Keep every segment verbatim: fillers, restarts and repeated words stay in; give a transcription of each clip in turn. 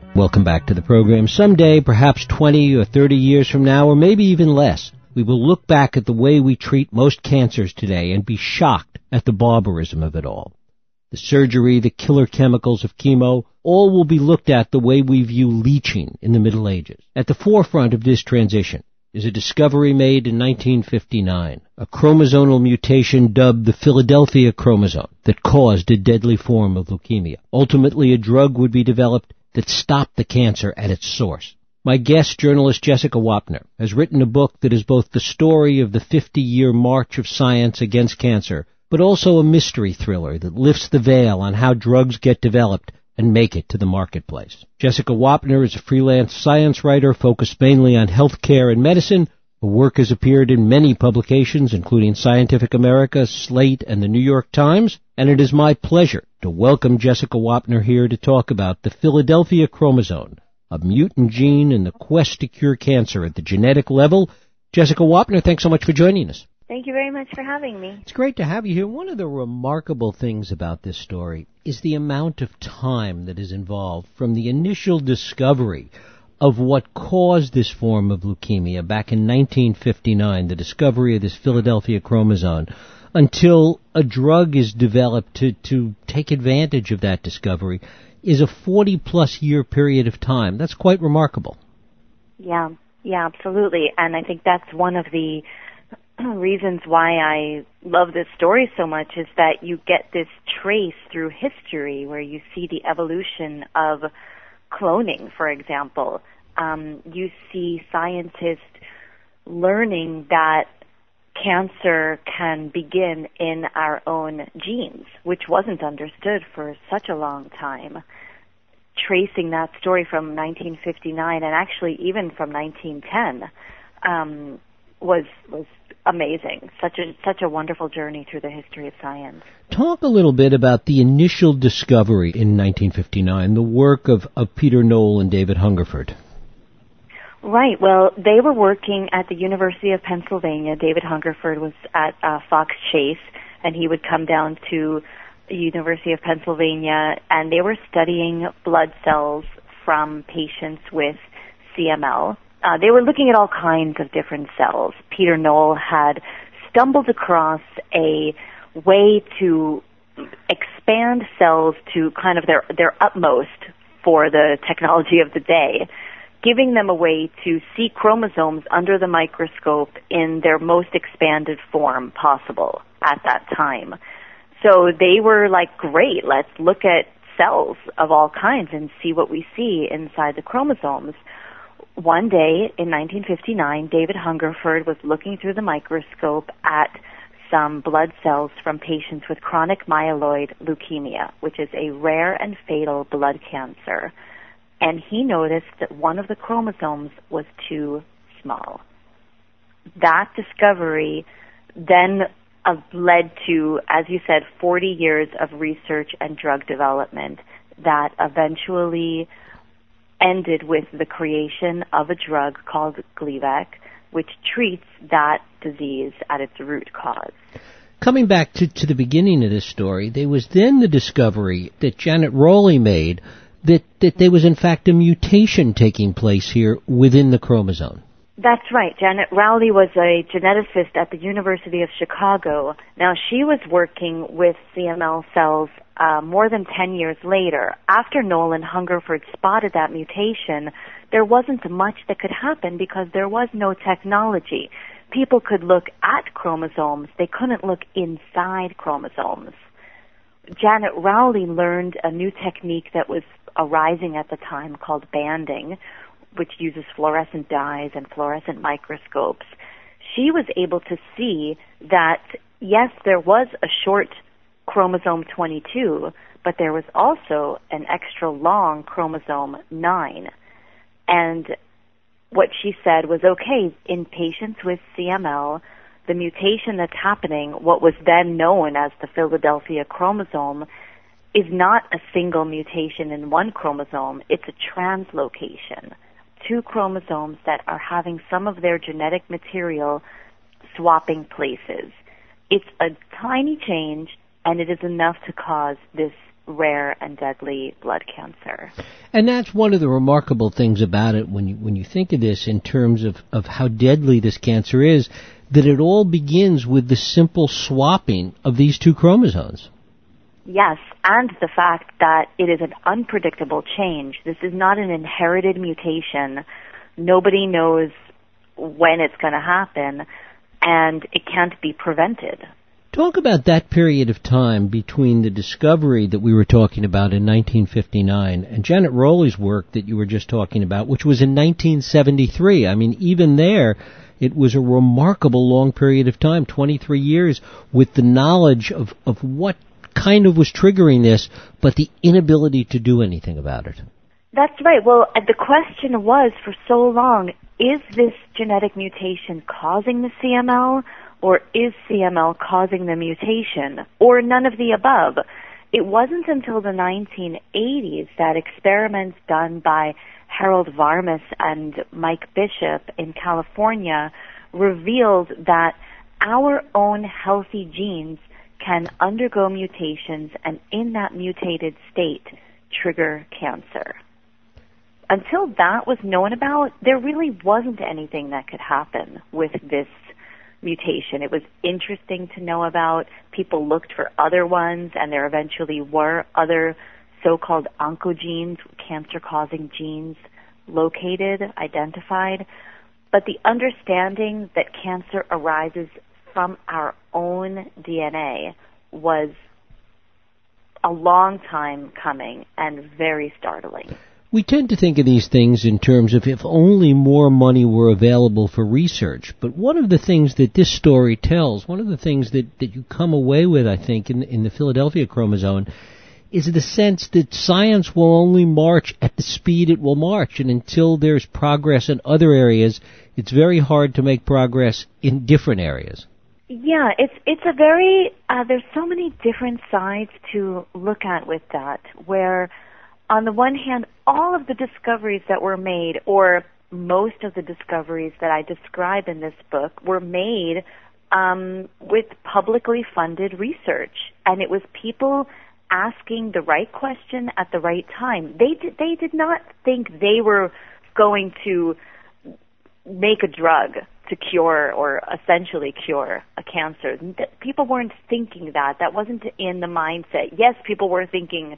Welcome back to the program. Someday, perhaps twenty or thirty years from now, or maybe even less, we will look back at the way we treat most cancers today and be shocked at the barbarism of it all. The surgery, the killer chemicals of chemo, all will be looked at the way we view leeching in the Middle Ages. At the forefront of this transition is a discovery made in nineteen fifty-nine, a chromosomal mutation dubbed the Philadelphia chromosome that caused a deadly form of leukemia. Ultimately, a drug would be developed that stopped the cancer at its source. My guest, journalist Jessica Wapner, has written a book that is both the story of the fifty-year march of science against cancer, but also a mystery thriller that lifts the veil on how drugs get developed and make it to the marketplace. Jessica Wapner is a freelance science writer focused mainly on healthcare and medicine. Her work has appeared in many publications, including Scientific America, Slate, and the New York Times, and it is my pleasure to welcome Jessica Wapner here to talk about the Philadelphia chromosome, a mutant gene in the quest to cure cancer at the genetic level. Jessica Wapner, thanks so much for joining us. Thank you very much for having me. It's great to have you here. One of the remarkable things about this story is the amount of time that is involved from the initial discovery of what caused this form of leukemia back in nineteen fifty-nine, the discovery of this Philadelphia chromosome, until a drug is developed to, to take advantage of that discovery, is a forty-plus year period of time. That's quite remarkable. Yeah, yeah, absolutely. And I think that's one of the reasons why I love this story so much, is that you get this trace through history where you see the evolution of cloning, for example. Um, you see scientists learning that cancer can begin in our own genes, which wasn't understood for such a long time. Tracing that story from nineteen fifty-nine and actually even from nineteen ten um, was was amazing. Such a such a wonderful journey through the history of science. Talk a little bit about the initial discovery in nineteen fifty-nine, the work of, of Peter Knoll and David Hungerford. Right. Well, they were working at the University of Pennsylvania. David Hungerford was at uh, Fox Chase, and he would come down to the University of Pennsylvania, and they were studying blood cells from patients with C M L. Uh, they were looking at all kinds of different cells. Peter Knoll had stumbled across a way to expand cells to kind of their, their utmost for the technology of the day, giving them a way to see chromosomes under the microscope in their most expanded form possible at that time. So they were like, great, let's look at cells of all kinds and see what we see inside the chromosomes. One day in nineteen fifty-nine, David Hungerford was looking through the microscope at some blood cells from patients with chronic myeloid leukemia, which is a rare and fatal blood cancer. And he noticed that one of the chromosomes was too small. That discovery then uh, led to, as you said, forty years of research and drug development that eventually ended with the creation of a drug called Gleevec, which treats that disease at its root cause. Coming back to, to the beginning of this story, there was then the discovery that Janet Rowley made that, that there was in fact a mutation taking place here within the chromosome. That's right. Janet Rowley was a geneticist at the University of Chicago. Now, she was working with C M L cells uh, more than ten years later. After Knoll and Hungerford spotted that mutation, there wasn't much that could happen because there was no technology. People could look at chromosomes. They couldn't look inside chromosomes. Janet Rowley learned a new technique that was arising at the time called banding, which uses fluorescent dyes and fluorescent microscopes. She was able to see that, yes, there was a short chromosome twenty-two, but there was also an extra long chromosome nine. And what she said was, okay, in patients with C M L, the mutation that's happening, what was then known as the Philadelphia chromosome, is not a single mutation in one chromosome, it's a translocation. Two chromosomes that are having some of their genetic material swapping places. It's a tiny change, and it is enough to cause this rare and deadly blood cancer. And that's one of the remarkable things about it when you when you think of this in terms of, of how deadly this cancer is, that it all begins with the simple swapping of these two chromosomes. Yes, and the fact that it is an unpredictable change. This is not an inherited mutation. Nobody knows when it's going to happen, and it can't be prevented. Talk about that period of time between the discovery that we were talking about in nineteen fifty-nine and Janet Rowley's work that you were just talking about, which was in nineteen seventy-three. I mean, even there, it was a remarkable long period of time, twenty-three years, with the knowledge of, of what kind of was triggering this, but the inability to do anything about it. That's right. Well, the question was for so long, is this genetic mutation causing the C M L, or is C M L causing the mutation, or none of the above? It wasn't until the nineteen eighties that experiments done by Harold Varmus and Mike Bishop in California revealed that our own healthy genes can undergo mutations and in that mutated state trigger cancer. Until that was known about, there really wasn't anything that could happen with this mutation. It was interesting to know about. People looked for other ones, and there eventually were other so-called oncogenes, cancer-causing genes, located, identified. But the understanding that cancer arises from our own D N A was a long time coming and very startling. We tend to think of these things in terms of if only more money were available for research. But one of the things that this story tells, one of the things that, that you come away with, I think, in, in the Philadelphia chromosome, is the sense that science will only march at the speed it will march. And until there's progress in other areas, it's very hard to make progress in different areas. Yeah, it's it's a very, uh, there's so many different sides to look at with that, where on the one hand, all of the discoveries that were made, or most of the discoveries that I describe in this book, were made um, with publicly funded research. And it was people asking the right question at the right time. They did, they did not think they were going to make a drug to cure or essentially cure a cancer. People weren't thinking that. That wasn't in the mindset. Yes, people were thinking,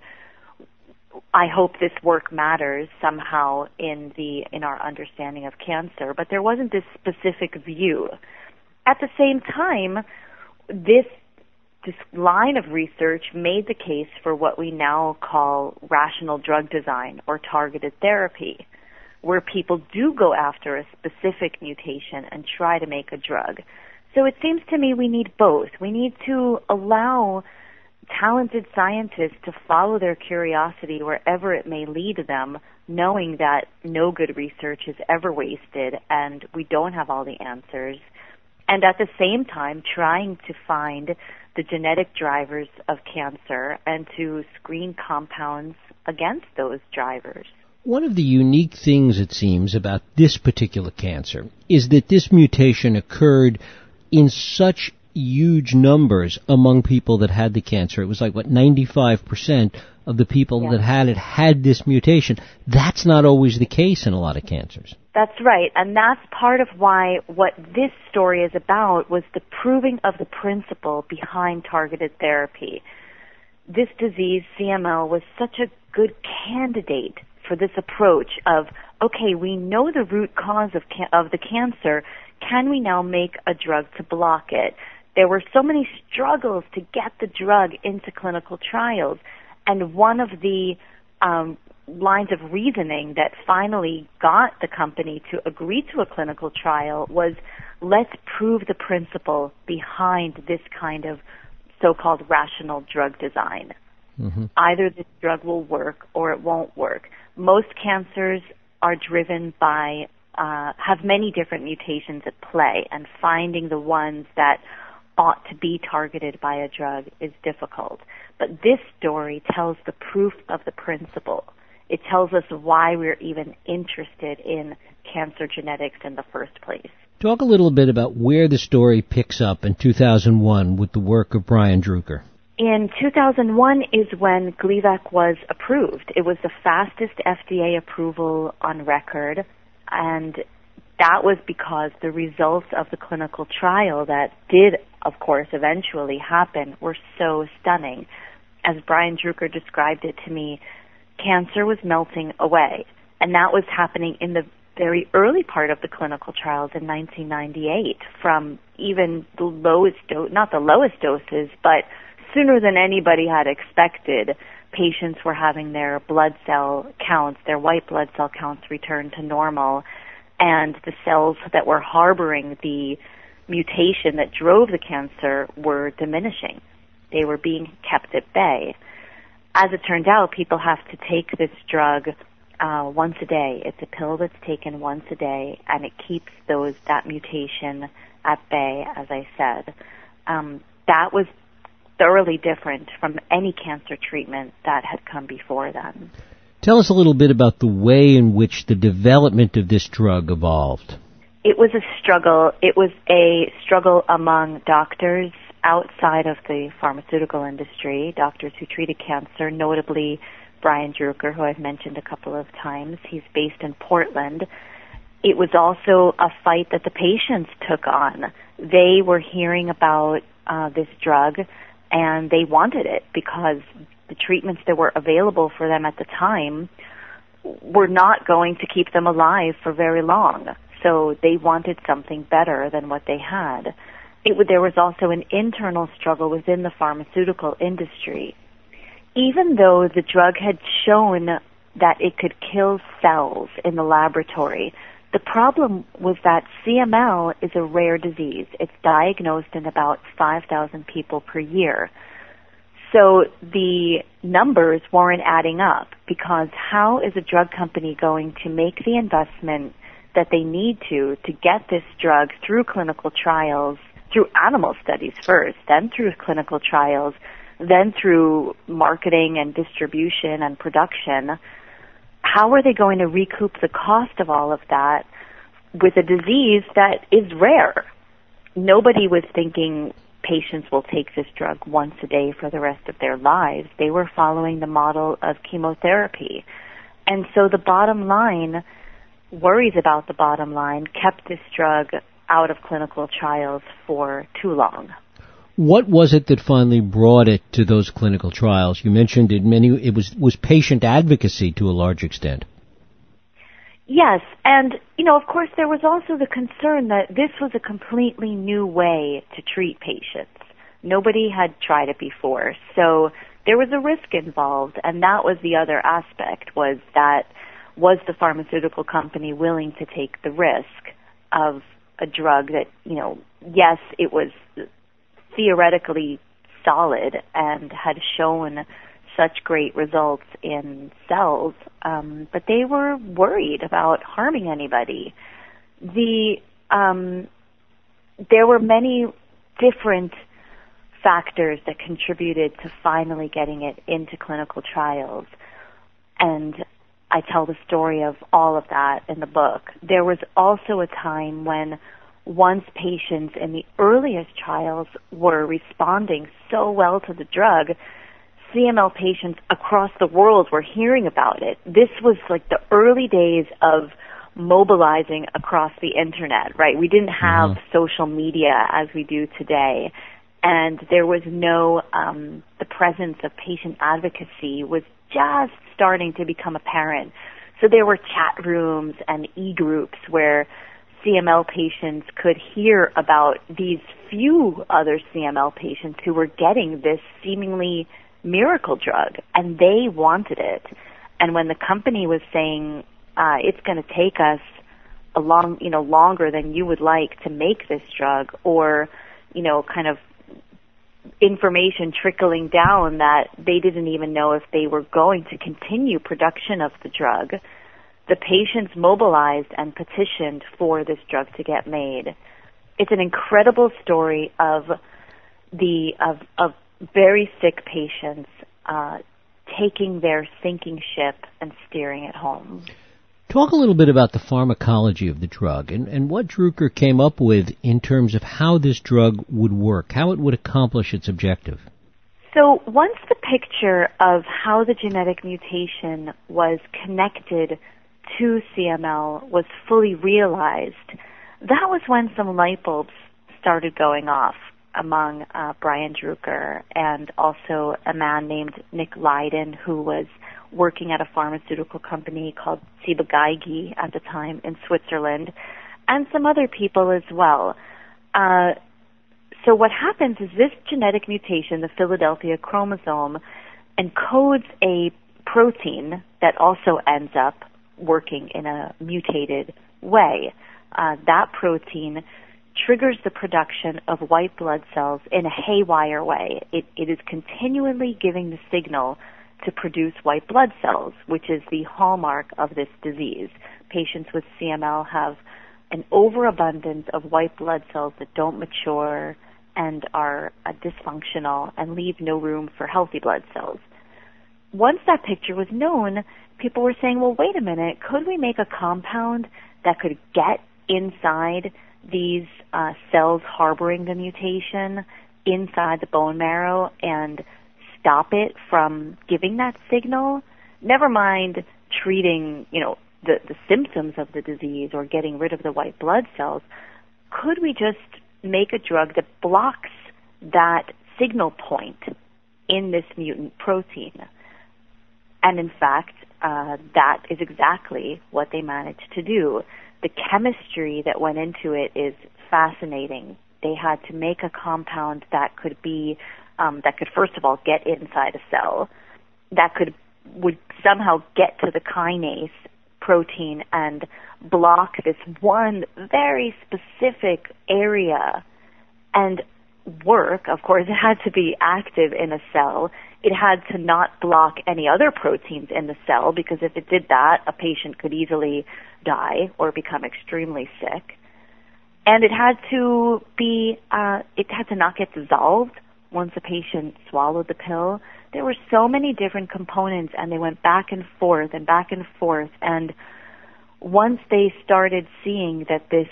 I hope this work matters somehow in the in our understanding of cancer, but there wasn't this specific view. At the same time, this this line of research made the case for what we now call rational drug design or targeted therapy, where people do go after a specific mutation and try to make a drug. So it seems to me we need both. We need to allow talented scientists to follow their curiosity wherever it may lead them, knowing that no good research is ever wasted and we don't have all the answers, and at the same time trying to find the genetic drivers of cancer and to screen compounds against those drivers. One of the unique things, it seems, about this particular cancer is that this mutation occurred in such huge numbers among people that had the cancer. It was like, what, ninety-five percent of the people yeah. that had it had this mutation. That's not always the case in a lot of cancers. That's right, and that's part of why what this story is about was the proving of the principle behind targeted therapy. This disease, C M L, was such a good candidate for this approach of, okay, we know the root cause of ca- of the cancer. Can we now make a drug to block it? There were so many struggles to get the drug into clinical trials, and one of the um, lines of reasoning that finally got the company to agree to a clinical trial was, let's prove the principle behind this kind of so-called rational drug design. Mm-hmm. Either this drug will work or it won't work. Most cancers are driven by, uh, have many different mutations at play, and finding the ones that ought to be targeted by a drug is difficult. But this story tells the proof of the principle. It tells us why we're even interested in cancer genetics in the first place. Talk a little bit about where the story picks up in two thousand one with the work of Brian Druker. in two thousand one is when Gleevec was approved. It was the fastest F D A approval on record, and that was because the results of the clinical trial that did, of course, eventually happen were so stunning. As Brian Druker described it to me, cancer was melting away, and that was happening in the very early part of the clinical trials in nineteen ninety-eight, from even the lowest dose, not the lowest doses, but sooner than anybody had expected, patients were having their blood cell counts, their white blood cell counts return to normal, and the cells that were harboring the mutation that drove the cancer were diminishing. They were being kept at bay. As it turned out, people have to take this drug uh, once a day. It's a pill that's taken once a day, and it keeps those that mutation at bay, as I said. Um, that was thoroughly different from any cancer treatment that had come before then. Tell us a little bit about the way in which the development of this drug evolved. It was a struggle. It was a struggle among doctors outside of the pharmaceutical industry, doctors who treated cancer, notably Brian Druker, who I've mentioned a couple of times. He's based in Portland. It was also a fight that the patients took on. They were hearing about uh, this drug, and they wanted it because the treatments that were available for them at the time were not going to keep them alive for very long. So they wanted something better than what they had. It would, there was also an internal struggle within the pharmaceutical industry. Even though the drug had shown that it could kill cells in the laboratory, the problem was that C M L is a rare disease. It's diagnosed in about five thousand people per year. So the numbers weren't adding up, because how is a drug company going to make the investment that they need to to get this drug through clinical trials, through animal studies first, then through clinical trials, then through marketing and distribution and production? How are they going to recoup the cost of all of that with a disease that is rare? Nobody was thinking patients will take this drug once a day for the rest of their lives. They were following the model of chemotherapy. And so the bottom line, worries about the bottom line, kept this drug out of clinical trials for too long. What was it that finally brought it to those clinical trials? You mentioned it many it was was patient advocacy to a large extent. Yes, and you know, of course there was also the concern that this was a completely new way to treat patients. Nobody had tried it before, so there was a risk involved, and that was the other aspect, was that was the pharmaceutical company willing to take the risk of a drug that, you know, yes, it was theoretically solid and had shown such great results in cells, um, but they were worried about harming anybody. The um, there were many different factors that contributed to finally getting it into clinical trials, and I tell the story of all of that in the book. There was also a time when once patients in the earliest trials were responding so well to the drug, C M L patients across the world were hearing about it. This was like the early days of mobilizing across the internet, right? We didn't have mm-hmm. social media as we do today, and there was no, um, the presence of patient advocacy was just starting to become apparent. So there were chat rooms and e-groups where C M L patients could hear about these few other C M L patients who were getting this seemingly miracle drug, and they wanted it. And when the company was saying, uh, it's going to take us a long, you know, longer than you would like to make this drug, or, you know, kind of information trickling down that they didn't even know if they were going to continue production of the drug, the patients mobilized and petitioned for this drug to get made. It's an incredible story of the of, of very sick patients uh, taking their sinking ship and steering it home. Talk a little bit about the pharmacology of the drug and, and what Druker came up with in terms of how this drug would work, how it would accomplish its objective. So once the picture of how the genetic mutation was connected to C M L was fully realized, that was when some light bulbs started going off among uh, Brian Drucker and also a man named Nick Leiden, who was working at a pharmaceutical company called Ciba-Geigy at the time in Switzerland, and some other people as well. Uh, so what happens is this genetic mutation, the Philadelphia chromosome, encodes a protein that also ends up working in a mutated way. Uh, that protein triggers the production of white blood cells in a haywire way. It, it is continually giving the signal to produce white blood cells, which is the hallmark of this disease. Patients with C M L have an overabundance of white blood cells that don't mature and are uh, dysfunctional and leave no room for healthy blood cells. Once that picture was known, people were saying, well, wait a minute, could we make a compound that could get inside these uh, cells harboring the mutation inside the bone marrow and stop it from giving that signal? Never mind treating, you know, the, the symptoms of the disease or getting rid of the white blood cells. Could we just make a drug that blocks that signal point in this mutant protein? And in fact, uh, that is exactly what they managed to do. The chemistry that went into it is fascinating. They had to make a compound that could be, um, that could first of all get inside a cell, that could would somehow get to the kinase protein and block this one very specific area and work. Of course, it had to be active in a cell. It had to not block any other proteins in the cell, because if it did that, a patient could easily die or become extremely sick. And it had to be, uh, it had to not get dissolved once a patient swallowed the pill. There were so many different components, and they went back and forth and back and forth. And once they started seeing that this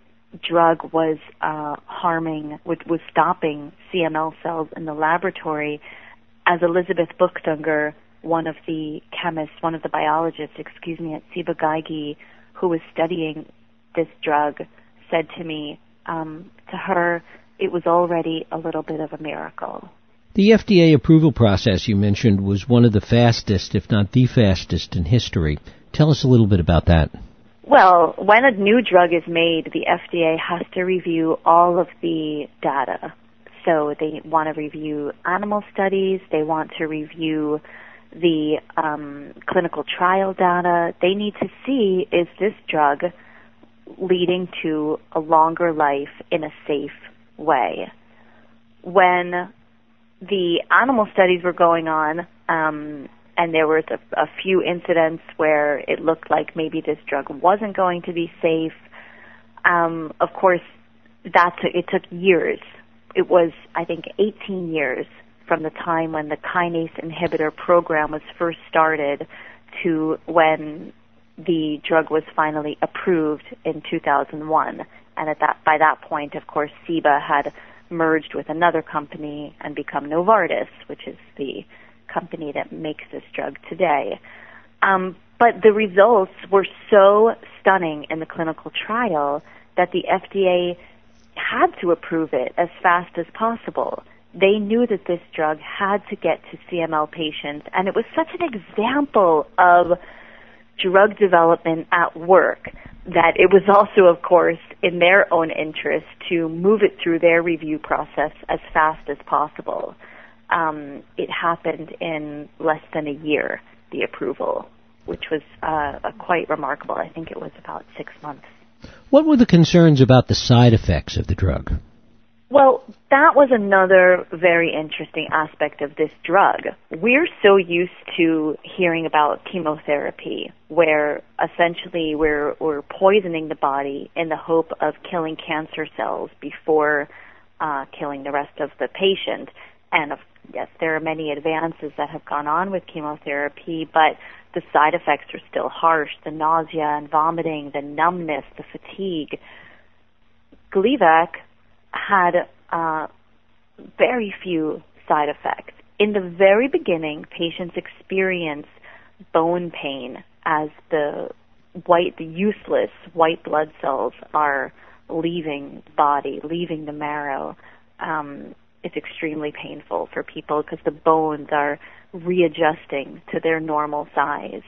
drug was uh, harming, was, was stopping C M L cells in the laboratory, as Elizabeth Buchtunger, one of the chemists, one of the biologists, excuse me, at Ciba-Geigy, who was studying this drug, said to me, um, to her, it was already a little bit of a miracle. The F D A approval process you mentioned was one of the fastest, if not the fastest, in history. Tell us a little bit about that. Well, when a new drug is made, the F D A has to review all of the data. So they want to review animal studies. They want to review the um, clinical trial data. They need to see, is this drug leading to a longer life in a safe way? When the animal studies were going on, um, and there was a, a few incidents where it looked like maybe this drug wasn't going to be safe, um, of course, that took, it took years. It was, I think, eighteen years from the time when the kinase inhibitor program was first started to when the drug was finally approved in two thousand one. And at that, by that point, of course, Ciba had merged with another company and become Novartis, which is the company that makes this drug today. Um, but the results were so stunning in the clinical trial that the F D A had to approve it as fast as possible. They knew that this drug had to get to C M L patients, and it was such an example of drug development at work that it was also, of course, in their own interest to move it through their review process as fast as possible. Um, it happened in less than a year, the approval, which was uh, quite remarkable. I think it was about six months. What were the concerns about the side effects of the drug? Well, that was another very interesting aspect of this drug. We're so used to hearing about chemotherapy, where essentially we're, we're poisoning the body in the hope of killing cancer cells before uh, killing the rest of the patient. And of, yes, there are many advances that have gone on with chemotherapy, but the side effects are still harsh, the nausea and vomiting, the numbness, the fatigue. Gleevec had uh, very few side effects. in the very beginning, patients experience bone pain as the white, the useless white blood cells are leaving the body, leaving the marrow. Um, it's extremely painful for people because the bones are readjusting to their normal size.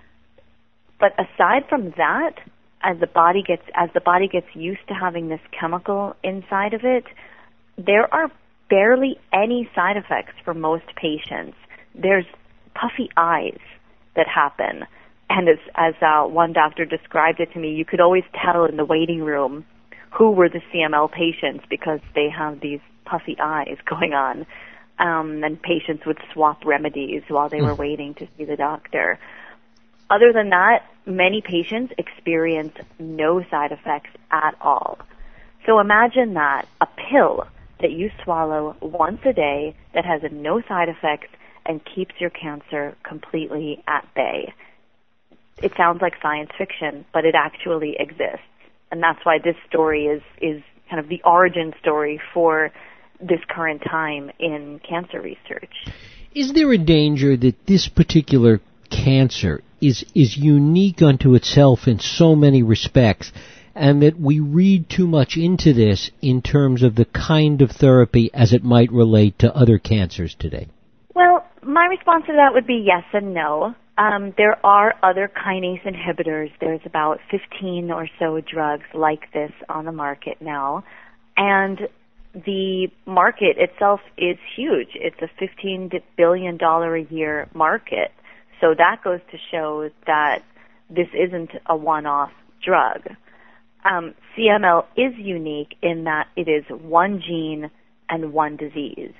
But aside from that, as the body gets as the body gets used to having this chemical inside of it, there are barely any side effects for most patients. There's puffy eyes that happen. And as, as uh, one doctor described it to me, you could always tell in the waiting room who were the C M L patients because they have these puffy eyes going on. Um, and patients would swap remedies while they were waiting to see the doctor. Other than that, many patients experience no side effects at all. So imagine that, a pill that you swallow once a day that has no side effects and keeps your cancer completely at bay. It sounds like science fiction, but it actually exists. And that's why this story is, is kind of the origin story for this current time in cancer research. Is there a danger that this particular cancer is, is unique unto itself in so many respects, and that we read too much into this in terms of the kind of therapy as it might relate to other cancers today? Well, my response to that would be yes and no. Um, there are other kinase inhibitors. There's about fifteen or so drugs like this on the market now. And the market itself is huge. It's a fifteen billion dollars a year market. So that goes to show that this isn't a one-off drug. Um, C M L is unique in that it is one gene and one disease.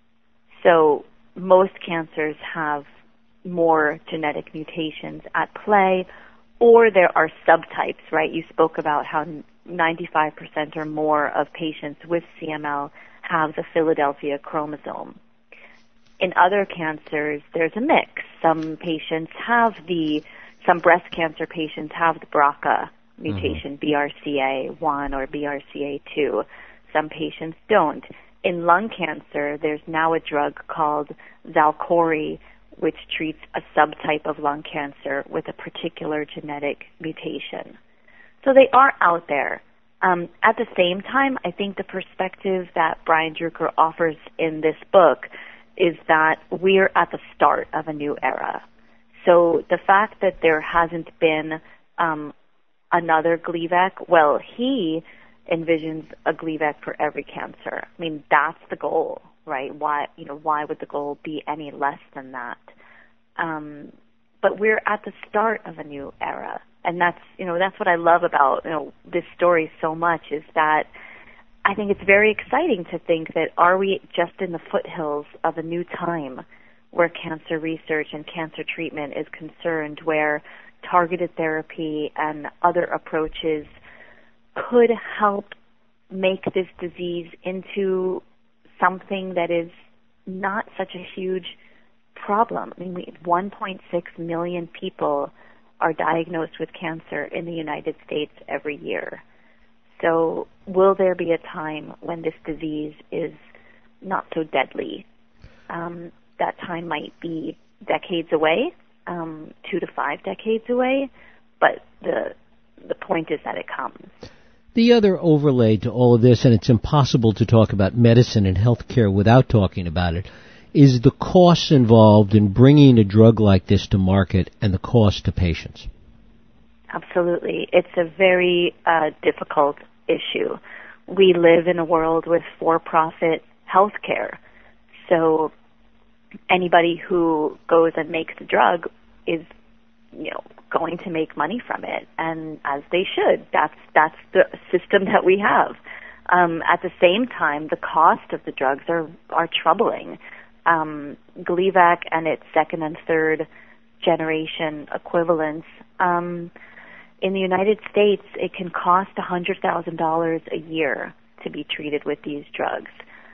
So most cancers have more genetic mutations at play, or there are subtypes, right? You spoke about how ninety-five percent or more of patients with C M L have the Philadelphia chromosome. In other cancers, there's a mix. Some patients have the, some breast cancer patients have the B R C A mutation, mm-hmm. B R C A one or B R C A two. Some patients don't. In lung cancer, there's now a drug called Xalkori, which treats a subtype of lung cancer with a particular genetic mutation. So they are out there. Um, at the same time, I think the perspective that Brian Druker offers in this book is that we're at the start of a new era. So the fact that there hasn't been um, another Gleevec, well, he envisions a Gleevec for every cancer. I mean, that's the goal, right? Why, you know, why would the goal be any less than that? Um, but we're at the start of a new era, and that's, you know, that's what I love about, you know, this story so much, is that I think it's very exciting to think that are we just in the foothills of a new time where cancer research and cancer treatment is concerned, where targeted therapy and other approaches could help make this disease into something that is not such a huge problem. I mean, we, one point six million people are diagnosed with cancer in the United States every year. So will there be a time when this disease is not so deadly? Um, that time might be decades away, um, two to five decades away, but the the point is that it comes. The other overlay to all of this, and it's impossible to talk about medicine and healthcare without talking about it, is the costs involved in bringing a drug like this to market and the cost to patients. Absolutely. It's a very uh, difficult issue. We live in a world with for-profit healthcare. So anybody who goes and makes a drug is, you know, going to make money from it, and as they should. That's that's the system that we have. Um, at the same time, the cost of the drugs are are troubling. Um, Gleevec and its second and third generation equivalents, um, in the United States, it can cost one hundred thousand dollars a year to be treated with these drugs.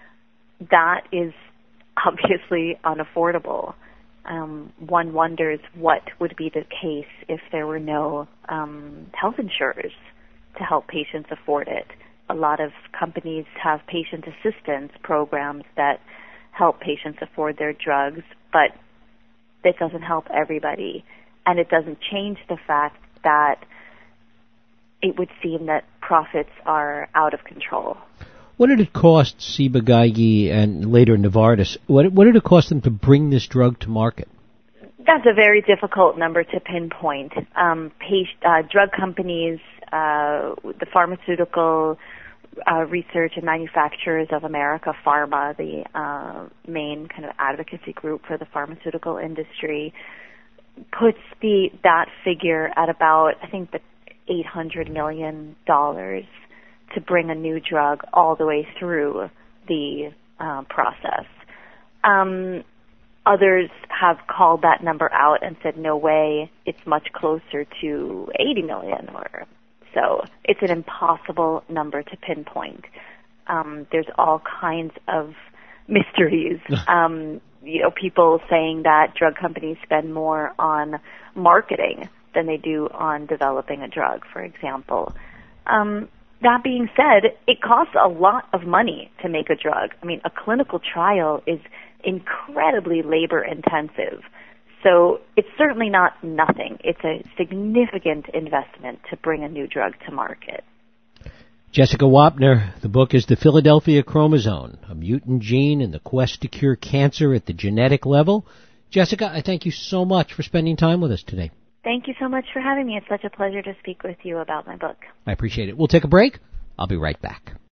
That is obviously unaffordable. Um, one wonders what would be the case if there were no um, health insurers to help patients afford it. A lot of companies have patient assistance programs that help patients afford their drugs, but it doesn't help everybody. And it doesn't change the fact that it would seem that profits are out of control. What did it cost Ciba-Geigy and later Novartis? What, what did it cost them to bring this drug to market? That's a very difficult number to pinpoint. Um, patient, uh, drug companies, uh, the Pharmaceutical uh, Research and Manufacturers of America, PhRMA, the uh, main kind of advocacy group for the pharmaceutical industry, puts the that figure at about, I think, the eight hundred million dollars to bring a new drug all the way through the uh, process. Um, others have called that number out and said, no way, it's much closer to eighty million or so. It's an impossible number to pinpoint. Um, there's all kinds of mysteries. um, you know, people saying that drug companies spend more on marketing than they do on developing a drug, for example. Um, that being said, it costs a lot of money to make a drug. I mean, a clinical trial is incredibly labor intensive. So it's certainly not nothing. It's a significant investment to bring a new drug to market. Jessica Wapner, the book is The Philadelphia Chromosome, a mutant gene in the quest to cure cancer at the genetic level. Jessica, I thank you so much for spending time with us today. Thank you so much for having me. It's such a pleasure to speak with you about my book. I appreciate it. We'll take a break. I'll be right back.